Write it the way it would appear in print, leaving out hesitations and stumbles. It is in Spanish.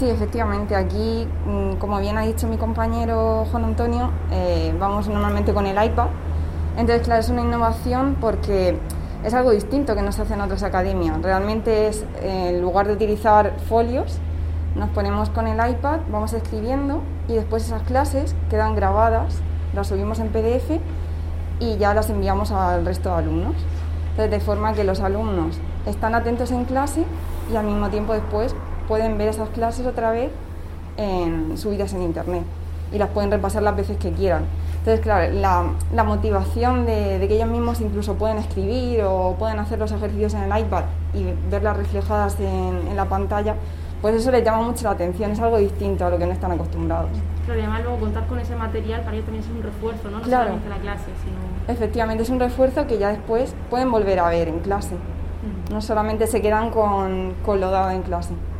Sí, efectivamente, aquí, como bien ha dicho mi compañero Juan Antonio, vamos normalmente con el iPad. Entonces, claro, es una innovación porque es algo distinto que no se hace en otras academias. Realmente es, en lugar de utilizar folios, nos ponemos con el iPad, vamos escribiendo y después esas clases quedan grabadas, las subimos en PDF y ya las enviamos al resto de alumnos. Entonces, de forma que los alumnos están atentos en clase y al mismo tiempo después pueden ver esas clases otra vez subidas en internet y las pueden repasar las veces que quieran. Entonces, claro, la motivación de que ellos mismos incluso pueden escribir o pueden hacer los ejercicios en el iPad y verlas reflejadas en la pantalla, pues eso les llama mucho la atención, es algo distinto a lo que no están acostumbrados. Claro, y además luego contar con ese material para ellos también es un refuerzo, ¿no? No Claro. solamente la clase, sino... Efectivamente, es un refuerzo que ya después pueden volver a ver en clase. No solamente se quedan con lo dado en clase.